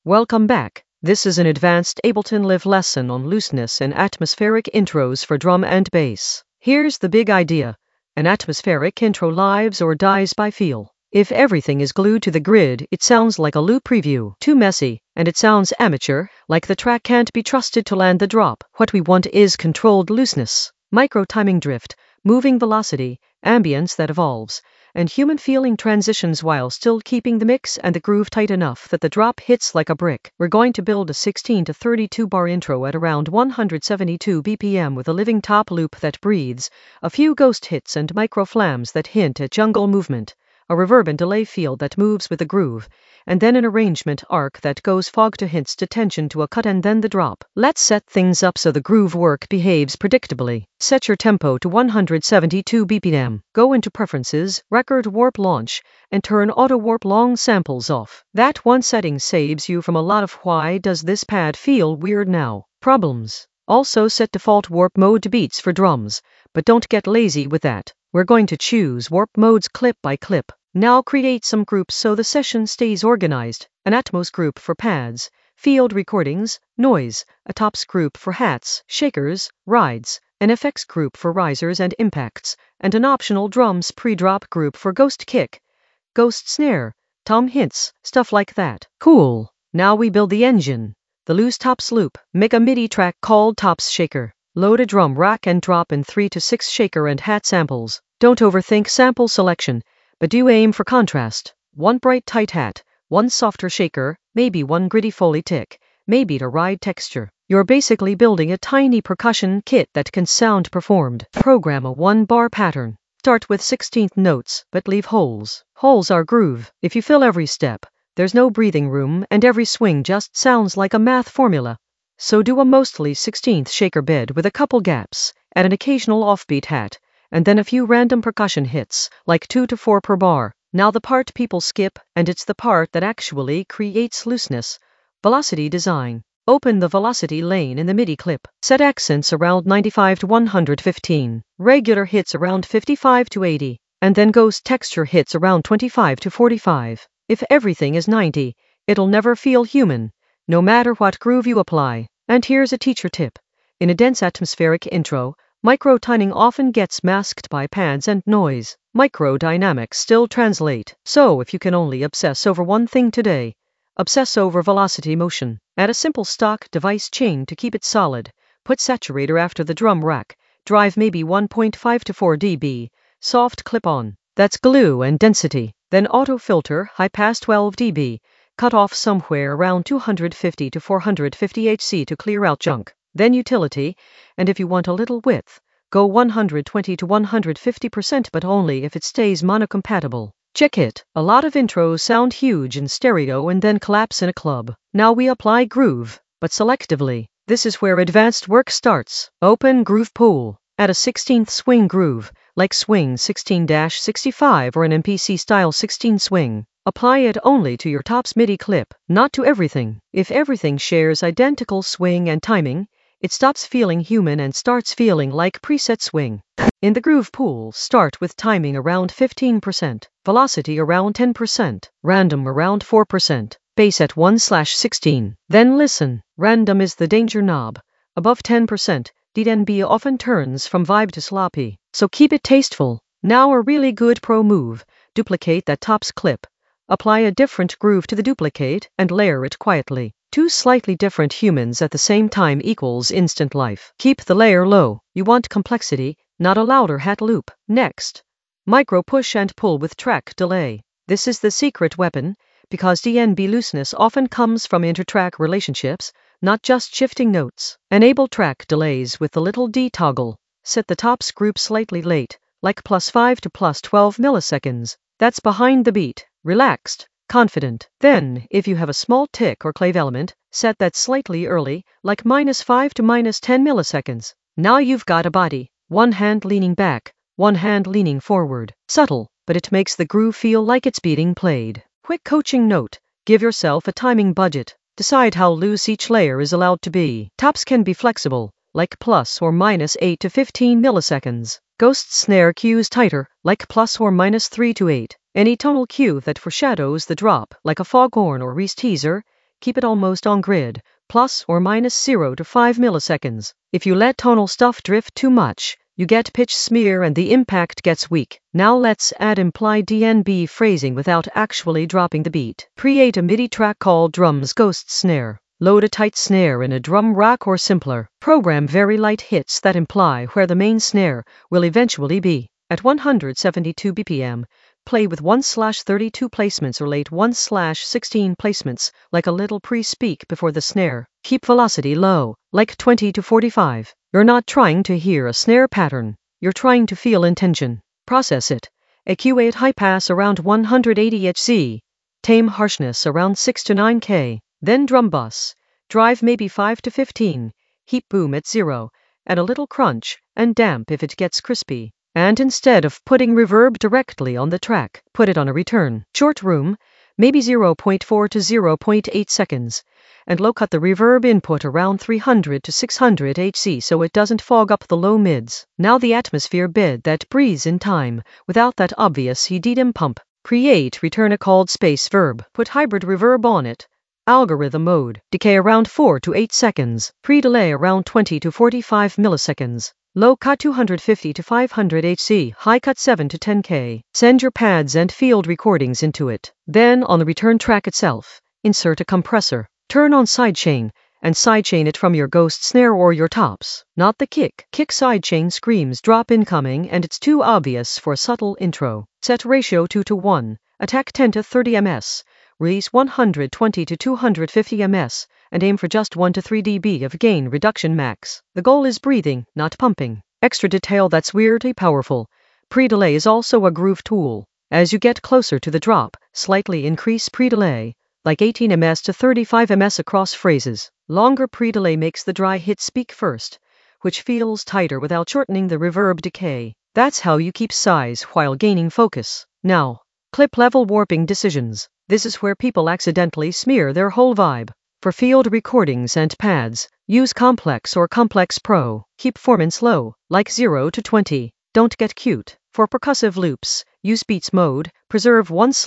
Welcome back. This is an advanced Ableton Live lesson on looseness and atmospheric intros for drum and bass. Here's the big idea. An atmospheric intro lives or dies by feel. If everything is glued to the grid, it sounds like a loop preview, too messy, and it sounds amateur, like the track can't be trusted to land the drop. What we want is controlled looseness, micro-timing drift, moving velocity, ambience that evolves, and human feeling transitions while still keeping the mix and the groove tight enough that the drop hits like a brick. We're going to build a 16 to 32 bar intro at around 172 BPM with a living top loop that breathes, a few ghost hits and micro flams that hint at jungle movement, a reverb and delay field that moves with the groove, and then an arrangement arc that goes fog to hints to tension to a cut and then the drop. Let's set things up so the groove work behaves predictably. Set your tempo to 172 BPM. Go into Preferences, Record Warp Launch, and turn Auto Warp Long Samples off. That one setting saves you from a lot of "why does this pad feel weird now?" problems. Also set Default Warp Mode to Beats for drums, but don't get lazy with that. We're going to choose warp modes clip by clip. Now create some groups so the session stays organized. An Atmos group for pads, field recordings, noise, a tops group for hats, shakers, rides, an FX group for risers and impacts, and an optional drums pre-drop group for ghost kick, ghost snare, tom hints, stuff like that. Cool. Now we build the engine. The loose tops loop. Make a MIDI track called Tops Shaker. Load a drum rack and drop in 3 to 6 shaker and hat samples. Don't overthink sample selection, but do aim for contrast. One bright tight hat, one softer shaker, maybe one gritty Foley tick, maybe to ride texture. You're basically building a tiny percussion kit that can sound performed. Program a 1-bar pattern. Start with 16th notes, but leave holes. Holes are groove. If you fill every step, there's no breathing room and every swing just sounds like a math formula. So do a mostly 16th shaker bed with a couple gaps, add an occasional offbeat hat, and then a few random percussion hits, like 2 to 4 per bar. Now the part people skip, and it's the part that actually creates looseness. Velocity design. Open the velocity lane in the MIDI clip. Set accents around 95 to 115, regular hits around 55 to 80, and then ghost texture hits around 25 to 45. If everything is 90, it'll never feel human, no matter what groove you apply. And here's a teacher tip. In a dense atmospheric intro, micro-timing often gets masked by pads and noise. Micro-dynamics still translate. So if you can only obsess over one thing today, obsess over velocity motion. Add a simple stock device chain to keep it solid. Put saturator after the drum rack. Drive maybe 1.5 to 4 dB. Soft clip-on. That's glue and density. Then auto filter, high pass 12 dB. Cut off somewhere around 250 to 450 Hz to clear out junk. Then utility, and if you want a little width, go 120 to 150% but only if it stays monocompatible. Check it. A lot of intros sound huge in stereo and then collapse in a club. Now we apply groove, but selectively. This is where advanced work starts. Open Groove Pool. Add a 16th swing groove, like Swing 16-65 or an MPC style 16 swing. Apply it only to your tops MIDI clip, not to everything. If everything shares identical swing and timing, it stops feeling human and starts feeling like preset swing. In the groove pool, start with timing around 15%, velocity around 10%, random around 4%, bass at 1/16. Then listen. Random is the danger knob. Above 10%, DNB often turns from vibe to sloppy, so keep it tasteful. Now a really good pro move. Duplicate that tops clip. Apply a different groove to the duplicate and layer it quietly. 2 slightly different humans at the same time equals instant life. Keep the layer low. You want complexity, not a louder hat loop. Next, micro push and pull with track delay. This is the secret weapon, because DNB looseness often comes from intertrack relationships, not just shifting notes. Enable track delays with the little D toggle. Set the tops group slightly late, like +5 to +12 milliseconds. That's behind the beat. Relaxed, confident. Then, if you have a small tick or clave element, set that slightly early, like -5 to -10 milliseconds. Now you've got a body, one hand leaning back, one hand leaning forward. Subtle, but it makes the groove feel like it's being played. Quick coaching note. Give yourself a timing budget. Decide how loose each layer is allowed to be. Tops can be flexible, like ± or -8 to 15 milliseconds. Ghost snare cues tighter, like ± or -3 to 8. Any tonal cue that foreshadows the drop, like a foghorn or Reese teaser, Keep it almost on grid, plus or minus 0 to 5 milliseconds. If you let tonal stuff drift too much, you get pitch smear and the impact gets weak. Now let's add implied DNB phrasing without actually dropping the beat. Create a MIDI track called Drum's Ghost Snare. Load a tight snare in a drum rack or simpler. Program very light hits that imply where the main snare will eventually be. At 172 BPM, play with 1/32 placements or late 1/16 placements, like a little pre-speak before the snare. Keep velocity low, like 20 to 45. You're not trying to hear a snare pattern. You're trying to feel intention. Process it. EQ at high pass around 180 Hz. Tame harshness around 6 to 9K. Then drum bus. Drive maybe 5 to 15. Heap boom at 0. Add a little crunch, and damp if it gets crispy. And instead of putting reverb directly on the track, put it on a return. Short room, maybe 0.4 to 0.8 seconds. And low cut the reverb input around 300 to 600 Hz so it doesn't fog up the low mids. Now the atmosphere bed that breathes in time, without that obvious EDM pump. Create return a called space verb. Put hybrid reverb on it. Algorithm mode. Decay around 4 to 8 seconds. Pre-delay around 20 to 45 milliseconds. Low cut 250 to 500 Hz. High cut 7 to 10K. Send your pads and field recordings into it. Then on the return track itself, insert a compressor. Turn on sidechain, and sidechain it from your ghost snare or your tops. Not the kick. Kick sidechain screams drop incoming and it's too obvious for a subtle intro. Set ratio 2 to 1. Attack 10 to 30 ms. Release 120 to 250 ms. And aim for just 1 to 3 dB of gain reduction max. The goal is breathing, not pumping. Extra detail that's weirdly powerful. Pre-delay is also a groove tool. As you get closer to the drop, slightly increase pre-delay, like 18 ms to 35 ms across phrases. Longer pre-delay makes the dry hit speak first, which feels tighter without shortening the reverb decay. That's how you keep size while gaining focus. Now, clip level warping decisions. This is where people accidentally smear their whole vibe. For field recordings and pads, use Complex or Complex Pro. Keep performance low, like 0 to 20. Don't get cute. For percussive loops, use Beats mode, preserve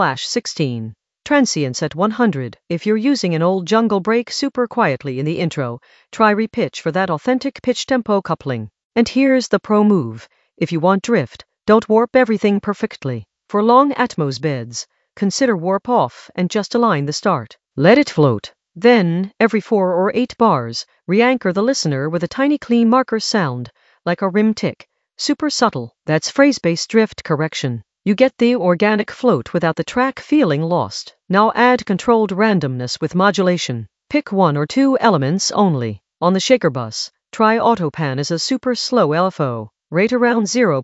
1/16. Transients at 100. If you're using an old jungle break super quietly in the intro, try repitch for that authentic pitch tempo coupling. And here's the pro move. If you want drift, don't warp everything perfectly. For long Atmos beds, consider warp off and just align the start. Let it float. Then, every 4 or 8 bars, re-anchor the listener with a tiny clean marker sound, like a rim tick. Super subtle. That's phrase-based drift correction. You get the organic float without the track feeling lost. Now add controlled randomness with modulation. Pick 1 or 2 elements only. On the shaker bus, try AutoPan as a super slow LFO. Rate around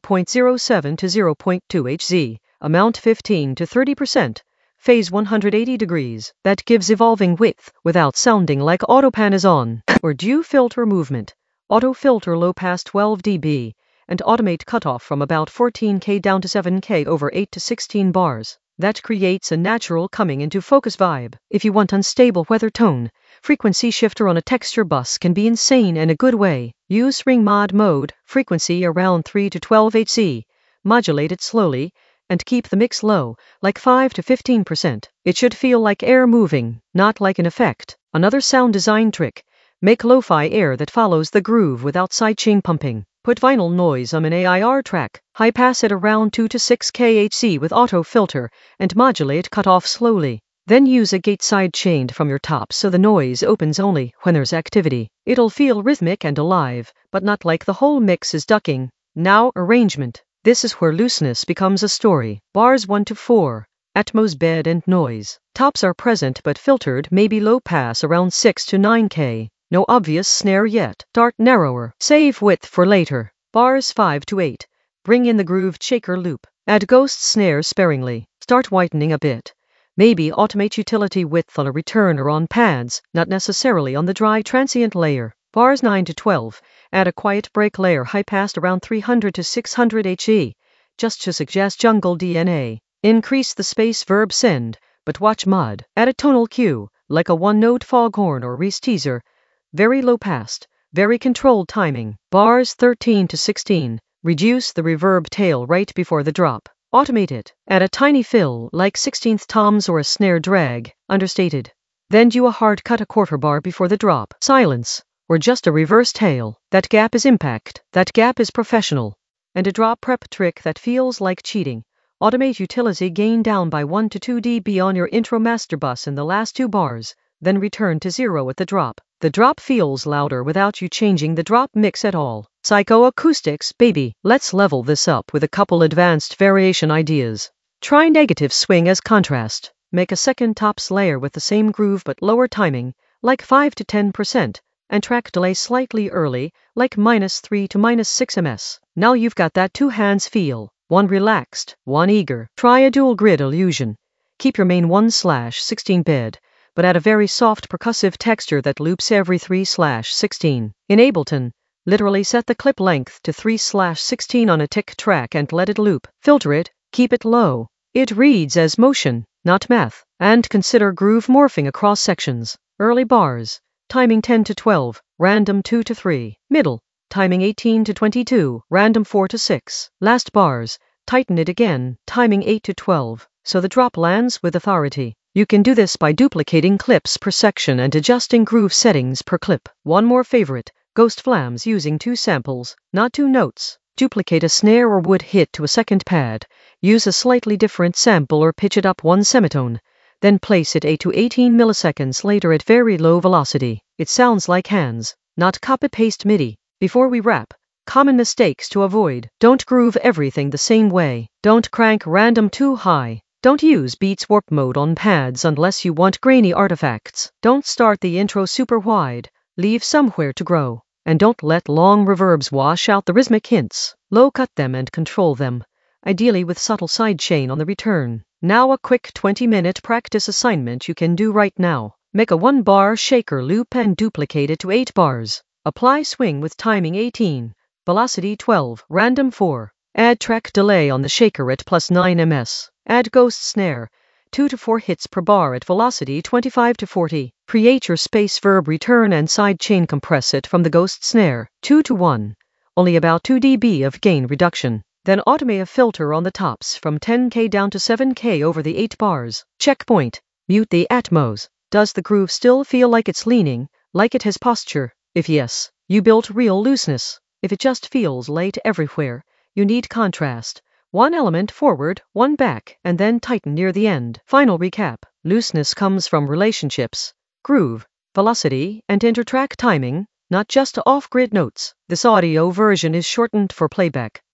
0.07 to 0.2 Hz. Amount 15 to 30%. Phase 180 degrees. That gives evolving width without sounding like AutoPan is on. Or do filter movement. Auto filter low past 12 dB. And automate cutoff from about 14K down to 7K over 8 to 16 bars. That creates a natural coming into focus vibe. If you want unstable weather tone, frequency shifter on a texture bus can be insane in a good way. Use ring mod mode, frequency around 3 to 12 Hz. Modulate it slowly, and keep the mix low, like 5 to 15%. It should feel like air moving, not like an effect. Another sound design trick. Make lo-fi air that follows the groove without sidechain pumping. Put vinyl noise on an AIR track. High pass it around 2 to 6 kHz with auto filter, and modulate cutoff slowly. Then use a gate sidechained from your top so the noise opens only when there's activity. It'll feel rhythmic and alive, but not like the whole mix is ducking. Now arrangement. This is where looseness becomes a story. Bars 1 to 4. Atmos bed and noise. Tops are present but filtered, maybe low pass around 6 to 9K. No obvious snare yet. Start narrower. Save width for later. Bars 5 to 8. Bring in the grooved shaker loop. Add ghost snare sparingly. Start whitening a bit. Maybe automate utility width on a return or on pads, not necessarily on the dry transient layer. Bars 9 to 12. Add a quiet break layer high passed around 300 to 600 Hz, just to suggest jungle DNA. Increase the space verb send, but watch mod. Add a tonal cue, like a one-note foghorn or Reese teaser. Very low passed, very controlled timing. Bars 13 to 16. Reduce the reverb tail right before the drop. Automate it. Add a tiny fill, like 16th toms or a snare drag, understated. Then do a hard cut a quarter bar before the drop. Silence. Or just a reverse tail. That gap is impact. That gap is professional. And a drop prep trick that feels like cheating. Automate utility gain down by 1 to 2 dB on your intro master bus in the last 2 bars, then return to 0 at the drop. The drop feels louder without you changing the drop mix at all. Psychoacoustics, baby. Let's level this up with a couple advanced variation ideas. Try negative swing as contrast. Make a second tops layer with the same groove but lower timing, like 5 to 10%, and track delay slightly early, like -3 to -6 ms. Now you've got that two hands feel. One relaxed, one eager. Try a dual grid illusion. Keep your main 1/16 bed, but add a very soft percussive texture that loops every 3/16. In Ableton, literally set the clip length to 3/16 on a tick track and let it loop. Filter it, keep it low. It reads as motion, not math. And consider groove morphing across sections. Early bars, timing 10 to 12, random 2 to 3. Middle, timing 18 to 22, random 4 to 6. Last bars, tighten it again, timing 8 to 12, so the drop lands with authority. You can do this by duplicating clips per section and adjusting groove settings per clip. One more favorite, Ghost Flams using 2 samples, not 2 notes. Duplicate a snare or wood hit to a second pad, use a slightly different sample or pitch it up 1 semitone, then place it 8 to 18 milliseconds later at very low velocity. It sounds like hands, not copy-paste MIDI. Before we wrap, common mistakes to avoid. Don't groove everything the same way. Don't crank random too high. Don't use Beats Warp Mode on pads unless you want grainy artifacts. Don't start the intro super wide. Leave somewhere to grow. And don't let long reverbs wash out the rhythmic hints. Low cut them and control them, ideally with subtle sidechain on the return. Now a quick 20-minute practice assignment you can do right now. Make a 1-bar shaker loop and duplicate it to 8 bars. Apply swing with timing 18, velocity 12, random 4. Add track delay on the shaker at +9 ms. Add ghost snare, 2 to 4 hits per bar at velocity 25 to 40. Create your space verb return and sidechain compress it from the ghost snare, 2 to 1. Only about 2 dB of gain reduction. Then automate a filter on the tops from 10K down to 7K over the 8 bars. Checkpoint. Mute the Atmos. Does the groove still feel like it's leaning, like it has posture? If yes, you built real looseness. If it just feels light everywhere, you need contrast. 1 element forward, 1 back, and then tighten near the end. Final recap. Looseness comes from relationships, groove, velocity, and intertrack timing, not just off-grid notes. This audio version is shortened for playback.